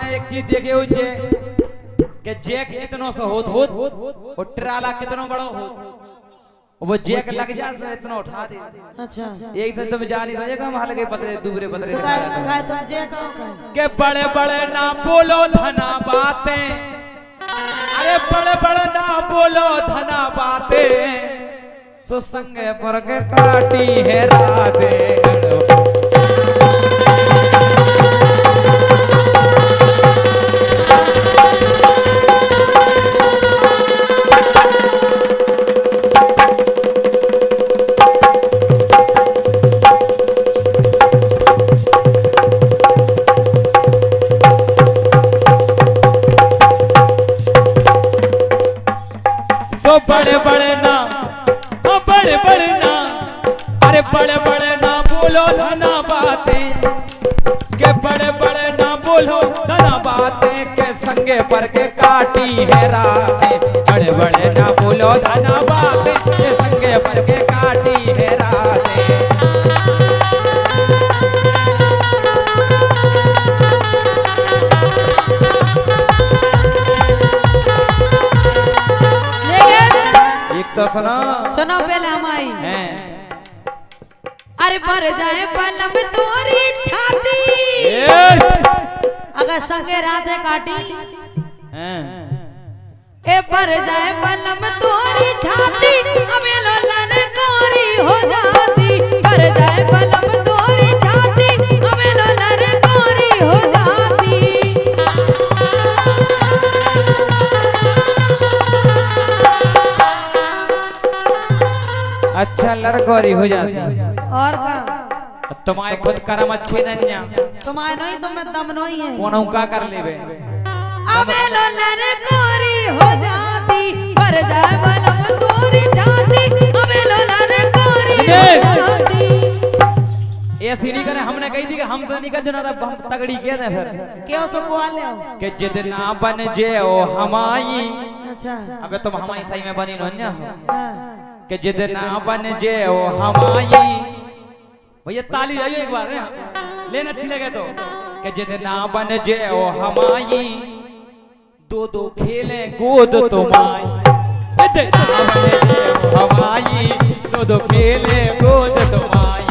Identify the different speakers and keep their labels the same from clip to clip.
Speaker 1: एक चीज देखे हो जे कि जैक इतनो सा होत और ट्राला कितनो बड़ा होत वो जैक लग जाए तो इतना उठा दे।
Speaker 2: अच्छा
Speaker 1: एक दिन तुम जानी सजेगा हम हल्के पतले दुबरे पतले
Speaker 2: काय तुम जैक हो
Speaker 1: के बड़े बड़े ना बोलो धना बातें, अरे बड़े बड़े ना बोलो धना बातें, सो संगे पर के काटी है राधे। बड़े बड़े ना बड़े बड़े ना, अरे बड़े बड़े ना बोलो धना बातें, के बड़े बड़े ना बोलो धना बातें, के संगे पर के काटी है रातें। बड़े बड़े ना बोलो धना बातें, के संगे पर के काटी है रातें। तो सुनो
Speaker 2: पहले हमारी अरे पर जाए पलम तोरी छाती, अगर संगे राधे काटी ए पर जाए पलम तोरी छाती, हमें लोलन कोरी हो जाती। पर जाए पलम तोरी छाती, हमें लोलन कोरी हो जाती।
Speaker 1: अच्छा लड़कोरी हो जाती
Speaker 2: और का
Speaker 1: तुम्हारे खुद करम अच्छे नन्या
Speaker 2: तुम्हारे नहीं तुम्हें दम नहीं है
Speaker 1: कौन का कर लेवे
Speaker 2: अबे लोलन कोरी हो जाती। पर जाए बलम कोरी जाती, अबे लोलन कोरी हो जाती।
Speaker 1: ऐसी नहीं करे हमने कही थी कि हमसे नहीं कर जना हम तगड़ी के थे फिर
Speaker 2: क्यों सो को ले
Speaker 1: कि जितना बन जे ओ हमाई।
Speaker 2: अच्छा
Speaker 1: अबे तुम हमारी सही में बनी नन्या कि जितना बन जे ओ हमाई। भैया ताली आइए एक बार लेना अच्छी लगे तो कि जितना बन जे ओ हमाई, दो दो खेले गोद तुम्हारी। जितना बन जे ओ हमाई, दो दो खेले गोद तुम्हारी।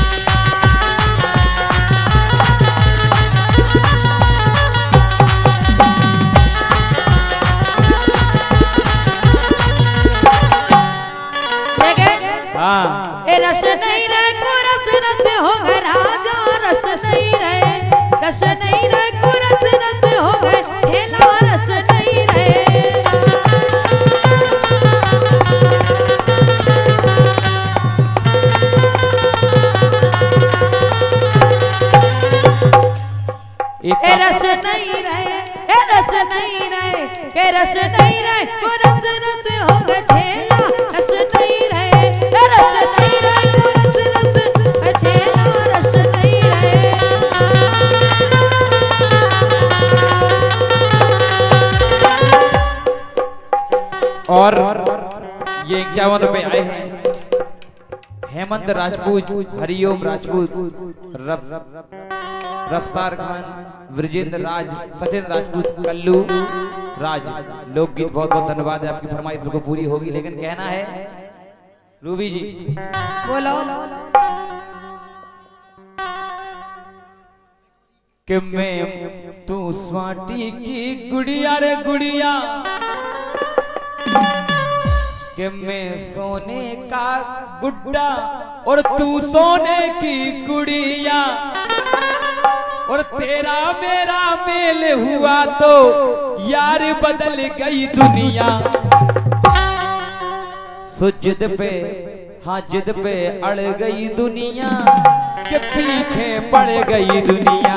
Speaker 2: ए रस नहीं रहे को रस रस हो गए राजा, रस नहीं रहे रस नहीं रहे को रस रस हो गए ठेला, रस नहीं रहे। ए रस नहीं रहे ए रस नहीं रहे के रस नहीं रहे को रस रस हो गए ठेला, रस नहीं रहे रस नहीं रहे को रस रस ठेला, रस नहीं रहे।
Speaker 1: और ये 51 पे आए हैं हेमंत राजपूत, हरिओम राजपूत, रफ्तार खान, ब्रजेंद्र राज, सचिन राजपूत, कल्लू राज। लोकगीत बहुत बहुत धन्यवाद है, आपकी फरमाइश को पूरी होगी। लेकिन कहना है रूबी जी
Speaker 2: बोलो
Speaker 1: कि मैं तू स्वाटी की गुड़िया रे गुड़िया, कि मैं सोने का गुड्डा और तू सोने की गुड़िया, और तेरा मेरा मेल हुआ तो यार बदल गई दुनिया। सो जिद पे हाँ जिद पे अड़ गई दुनिया, के पीछे पड़ गई दुनिया।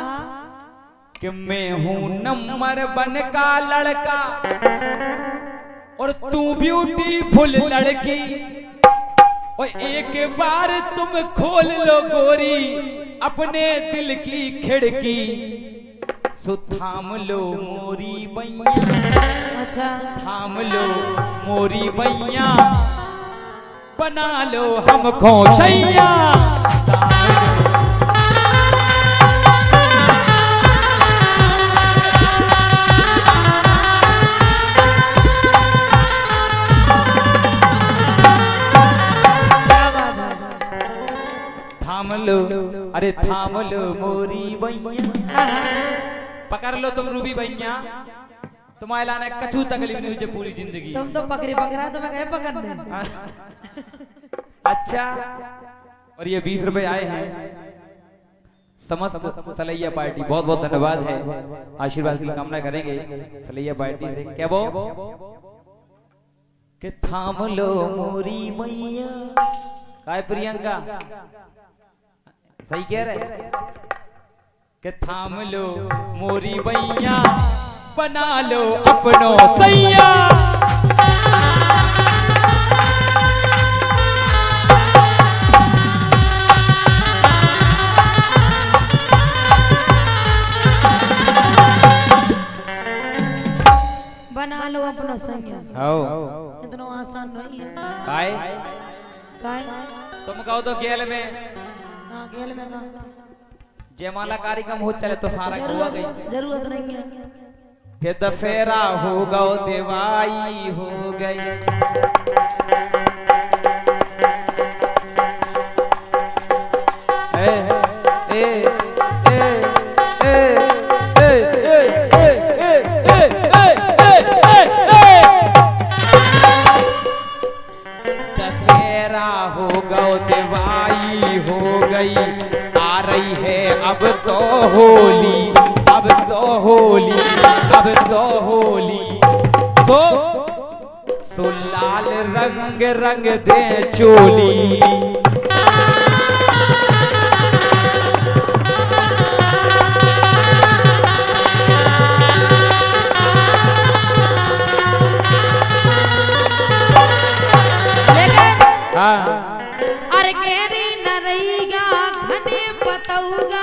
Speaker 1: कि मैं हूं नंबर 1 का लड़का और तू ब्यूटीफुल लड़की, और एक बार तुम खोल लो गोरी अपने दिल की खिड़की, सो थाम लो मोरी बैया,
Speaker 2: अच्छा
Speaker 1: थाम लो मोरी बैया, बना लो हमको शैया। थाम लो, अरे थाम लो मोरी बैया, पकड़ लो तुम रूबी भैया, तुम्हारे लाने कछु तकलीफ नहीं हुई पूरी जिंदगी।
Speaker 2: तुम तो पकड़ी पकड़ा तो मैं कहे पकड़ने।
Speaker 1: अच्छा, और ये 20 रुपए आए हैं समस्त सलैया पार्टी, बहुत बहुत धन्यवाद है, आशीर्वाद की कामना करेंगे सलैया पार्टी से। क्या वो कि थाम लो मोरी मैया, काय प्रियंका सही कह रहे कि थाम लो मोरी बैया, बना लो अपनो सैया।
Speaker 2: बना लो अपनो सैया, इतना आसान नहीं है।
Speaker 1: काय
Speaker 2: काय
Speaker 1: तुम कहो तो गेल में,
Speaker 2: हाँ गेल में का
Speaker 1: जयमाला कार्यक्रम हो चले तो सारा हुआ गई,
Speaker 2: जरूरत नहीं है
Speaker 1: कि दशहरा हो गओ दिवाई हो गई, दशहरा हो गओ दिवाई हो गई, आ रही है अब तो होली, अब तो होली, अब तो होली, तो लाल रंग रंग दे चोली।
Speaker 2: अरे केरी नरैया घने पतौगा,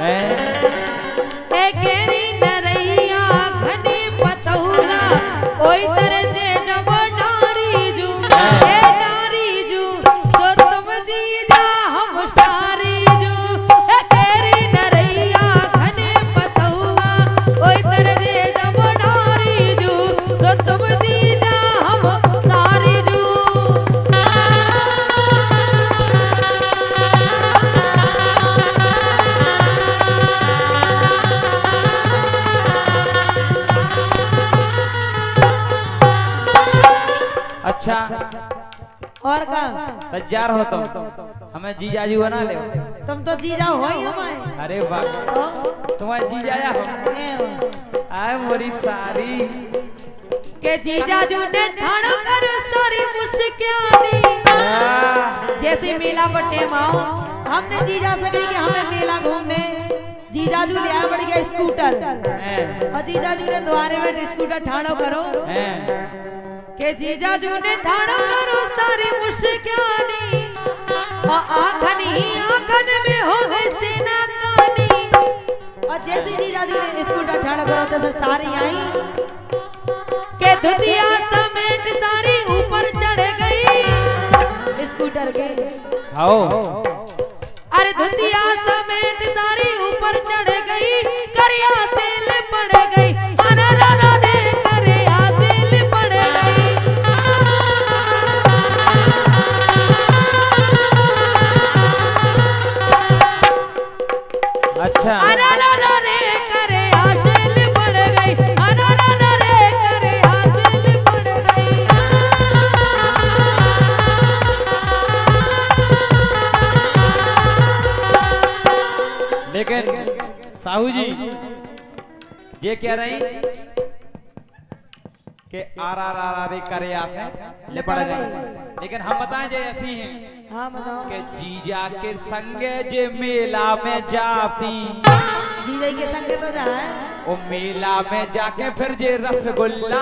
Speaker 2: केरी नरैया घने पतौगा, ओई तरह जे जब डारी जू, डारी जू तो तुम जीजा हम सारी जू, केरी नरैया घने पतौगा, ओई तरह जे जब डारी जू तो तुम जीजा हम सारी जू।
Speaker 1: अच्छा
Speaker 2: और का
Speaker 1: तैयार हो तुम, हमें जीजाजी बना ले।
Speaker 2: तुम तो जीजा हो ही हमारे।
Speaker 1: अरे वाह, तुम्हारे जीजाया हो आए मोरी सारी
Speaker 2: के जीजा जो ने ठाणो करो सारी मुश्कियानी, जैसे मेला बटे माओ हमने जीजा से कही कि हमें मेला घूमने, जीजाजू ले आया बढ़ गया स्कूटर, और जीजाजू ने द्वारे में स्कूटर ठाणो करो, के जीजाजू ने ठाणो करो सारी मुश्कियानी, और आँखन ही आँखन में हो गई सेना कानी, और जैसे जीजाजू ने स्कूटर ठाणो करो तैसे सारी आई, के धुतिया समेट सारी ऊपर चढ़ गई स्कूटर के,
Speaker 1: आओ
Speaker 2: अरे धुतिया समेट सारी ऊपर चढ़ गई, करिया सेल पड़ गई, अनारा ने करिया सेल पड़ गई।
Speaker 1: अच्छा
Speaker 2: अनारा ने करिया सेल पड़ गई, अनारा ने करिया सेल पड़ गई।
Speaker 1: लेकिन साहू जी ये कह रही कि आर करे आसे ले पड़ गई, लेकिन हम बताएं जे ऐसी हैं,
Speaker 2: हाँ बताओ
Speaker 1: कि जीजा के संगे जे मेला में जाती
Speaker 2: जीजा के संग तो जाए।
Speaker 1: ओ मेला में जाके फिर जे रसगुल्ला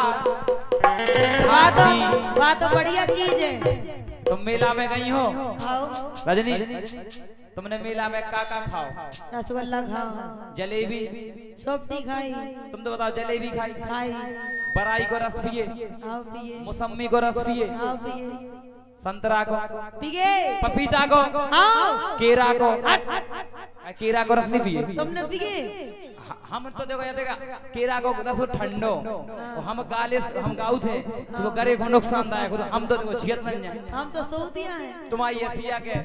Speaker 2: बात तो बढ़िया चीज है।
Speaker 1: तुम मेला में गई हो
Speaker 2: आओ
Speaker 1: रजनी, तुमने मेला में का खाओ?
Speaker 2: रसगुल्ला खाओ,
Speaker 1: जलेबी,
Speaker 2: सोपटी खाई।
Speaker 1: तुम तो बताओ। जलेबी खाई, बराई को रस पिए,
Speaker 2: आओ पिए,
Speaker 1: मौसमी को रस पिए,
Speaker 2: आओ पिए,
Speaker 1: संतरा को
Speaker 2: पिए,
Speaker 1: पपीता को,
Speaker 2: आओ
Speaker 1: केरा को। केरा को रस नहीं पिए
Speaker 2: तुमने पिए?
Speaker 1: हम तो देखो देखा केरा को दसो ठंडो, हम गाले हम गाँव थे तो गरे को नुकसानदायक हो, हम तो देखो छियत नहीं है।
Speaker 2: हम तो सऊदिया हैं।
Speaker 1: तुम्हारी एशिया के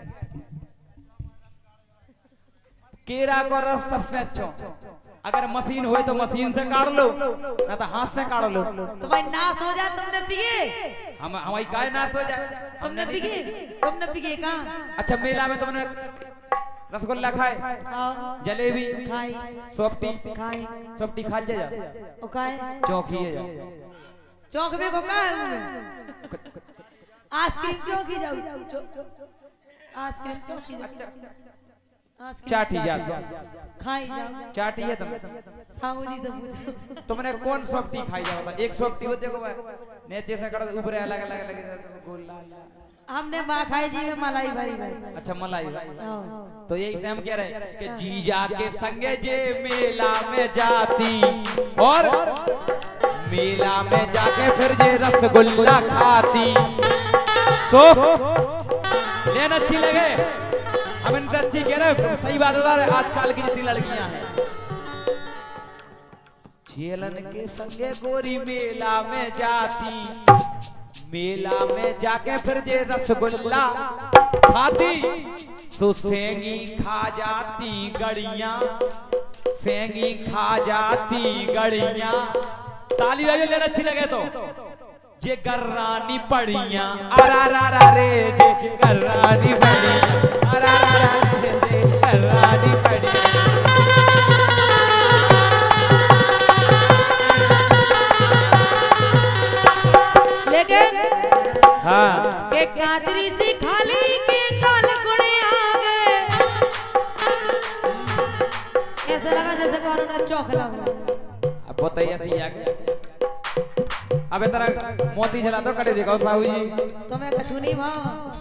Speaker 1: केरा को रस सबसे अच्छा। अगर मशीन हो तो मशीन से काट लो, ना तो हाथ से काट लो।
Speaker 2: तो भाई नाश हो जाए। तुमने पिए?
Speaker 1: हम हमारी काय नाश हो जाए।
Speaker 2: तुमने पिए? तुमने पिए कहाँ?
Speaker 1: अच्छा मेला में तुमने रसगुल्ला खाए, जलेबी
Speaker 2: खाई,
Speaker 1: सोपटी
Speaker 2: खाई,
Speaker 1: सोपटी खा जा
Speaker 2: ओ खाए,
Speaker 1: चौकी है जा
Speaker 2: चौक में को का है? आइसक्रीम क्यों की जाऊ? आइसक्रीम क्यों की जाऊ?
Speaker 1: चाटी जात
Speaker 2: खाई जाओ।
Speaker 1: चाटी है तुम
Speaker 2: साहू जी से पूछो
Speaker 1: तुमने कौन सोपटी खाई जा? बता। एक सोपटी हो देखो भाई नीचे से कर ऊपर अलग अलग अलग गोल लाल।
Speaker 2: हमने बा खाई जी में मलाई भरी भाई।
Speaker 1: अच्छा मलाई। तो यही से हम कह रहे हैं कि जीजा के संगे जे मेला में जाती और मेला में जाके फिर जे रसगुल्ला खाती तो लेना अच्छी लगे। हम इनसे अच्छी कह रहे हैं, सही बात है। आजकल की जितनी लड़कियां हैं झेलन के संगे गोरी मेला में जाती, मेला में जाके फिर जे रसगुल्ला खाती तो सेंगी खा जाती गड़ियां, सेंगी खा जाती गड़ियां। ताली बजाओ लेना अच्छी लगे तो। जे गर्रानी पड़ियां अरा रा रा रे, जे गर्रानी पड़ियां अरा रा रा रे, जे गर्रानी पड़ियां।
Speaker 2: लेकिन
Speaker 1: हाँ
Speaker 2: के काचरी सी खाली के काल गुणे आ गए। ऐसा लगा जैसे कौन ने चौखला हो।
Speaker 1: अब बताइए सही आगे। अब तेरा मोती जला दो कड़े दिखाओ साहू जी।
Speaker 2: तुम्हें कछु नहीं भाव।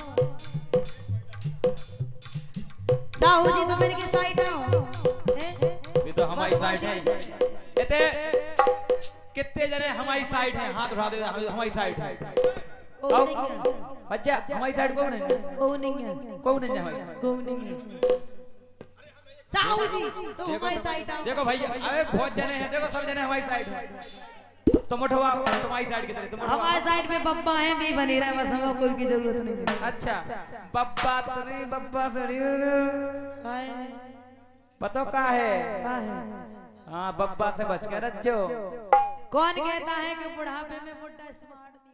Speaker 2: साहू जी तो मेरी के साइड आओ।
Speaker 1: ये तो हमारी साइड है। इते कितने जने हमारी साइड है? हाथ उठा दे। हमारी साइड है।
Speaker 2: कौन नहीं है?
Speaker 1: अच्छा हमारी साइड कौन है?
Speaker 2: कौन नहीं है?
Speaker 1: कौन है हमारी?
Speaker 2: कौन नहीं है? साहू जी तो हमारी साइड आओ।
Speaker 1: देखो भैया, अरे बहुत जने हैं, देखो सब जने हमारी साइड है। तुम उठवा तुम्हारी साइड की तरह। तुम
Speaker 2: हमारी साइड में बब्बा है भी बनी रहे, बस हमें कोई की जरूरत नहीं।
Speaker 1: अच्छा बब्बा तरी बब्बा सरी पतो का है? हाँ बब्बा से बच के रखो।
Speaker 2: कौन कहता है कि बुढ़ापे में बुढ़ा स्मार्ट